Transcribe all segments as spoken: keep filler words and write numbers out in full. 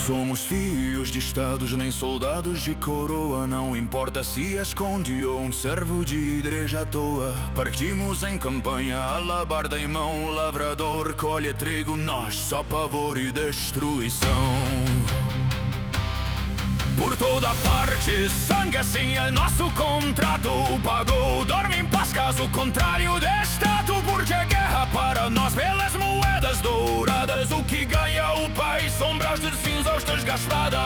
somos filhos de estados, nem soldados de coroa. Não importa se esconde ou um servo de igreja à toa. Partimos em campanha, alabarda em mão. Lavrador colhe trigo, nós só pavor e destruição. Por toda parte, sangue assim é nosso contrato. Pagou, dorme em paz, caso contrário destado. Porque a guerra para nós, pelas moedas douradas. O que ganha o país, sombras de cinzas desgastadas.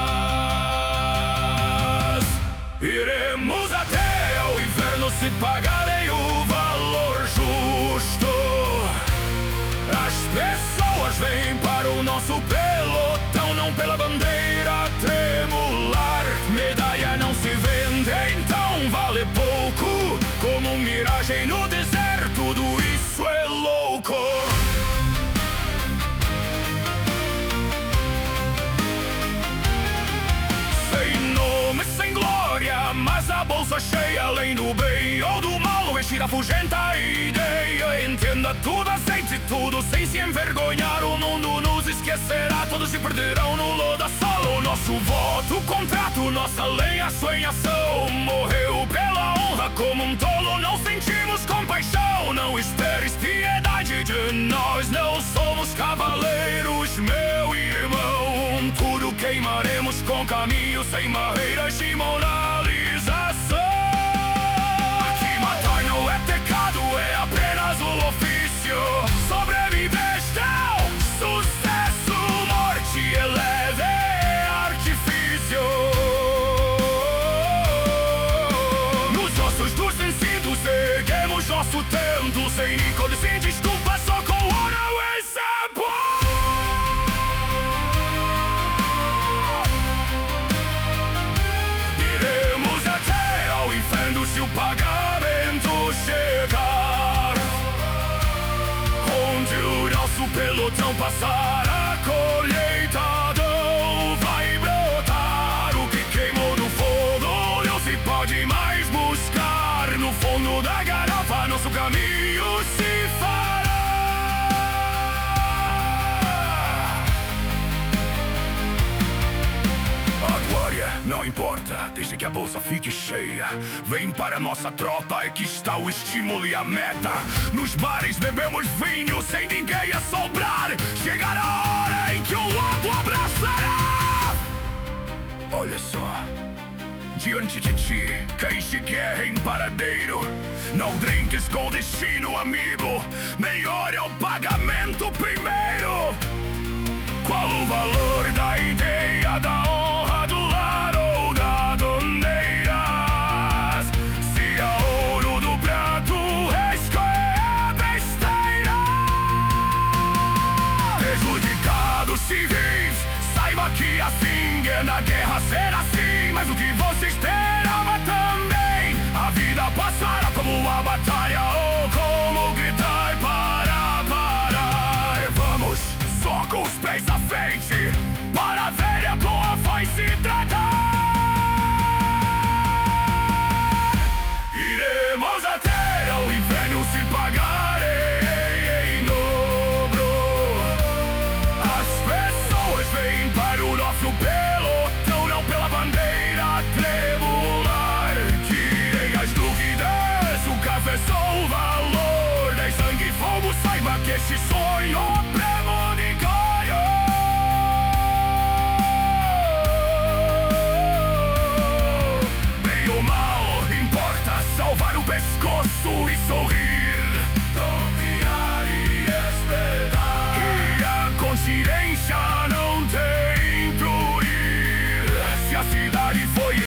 Iremos até ao inferno se pagarem o valor justo. As pessoas vêm para o nosso pelotão, não pela bandeira tremular. Medalha não se vende, então vale pouco. Como um miragem no deserto, tudo isso é louco. Sem nome, sem glória, mas a bolsa cheia. Além do bem ou do mal, encher afugenta a ideia. Entenda tudo, aceite tudo, sem se envergonhar. O mundo nos esquecerá, todos se perderão no lodaçal. O nosso voto, contrato, nossa lei, a sua em ação. Morreu pela honra como um tolo, não sentimos compaixão. Não esperes piedade de nós, não somos cavaleiros, meu irmão. Tudo queimaremos com caminho, sem barreiras de moralização. Aqui matar não é pecado, é apenas um ofício. Sobrevivestão, sucesso, morte eleve, é artifício. Nos ossos dos vencidos erguemos nosso tento. Sem ícone, sem desculpa, só com honra e sabor. Iremos até ao inferno se o pagamento chegar. Onde o nosso pelotão passar, a colheita não vai brotar. O que queimou no fogo não se pode mais buscar. No fundo da garrafa nosso caminho se fará. A glória não importa, desde que a bolsa fique cheia. Vem para nossa tropa, aqui está o estímulo e a meta. Nos bares bebemos vinho sem ninguém assombrar. Chegará a hora em que o lobo abraçará. Olha só, diante de ti, cães de guerra em paradeiro. Não drinques com destino, amigo. Melhor é o pagamento primeiro. Qual o valor da ideia, da honra, do lar ou da doneiras? Se a ouro do prato escolher besteira. Prejudicados civis, saiba que assim é na guerra, será assim. Mas o que você esperava também? A vida passará como uma batalha, ou como gritar para parar. Vamos só com os pés à frente, para a velha com a voz se tratar. Iremos até ao inferno se pagarem em dobro. As pessoas vêm para o nosso pelotão, não pela bandeira tremular. Tirem as dúvidas, o café é só o valor. Dez sangue e fogo, saiba que este sonho premonitório. Bem ou mal, importa salvar o pescoço e sorrir.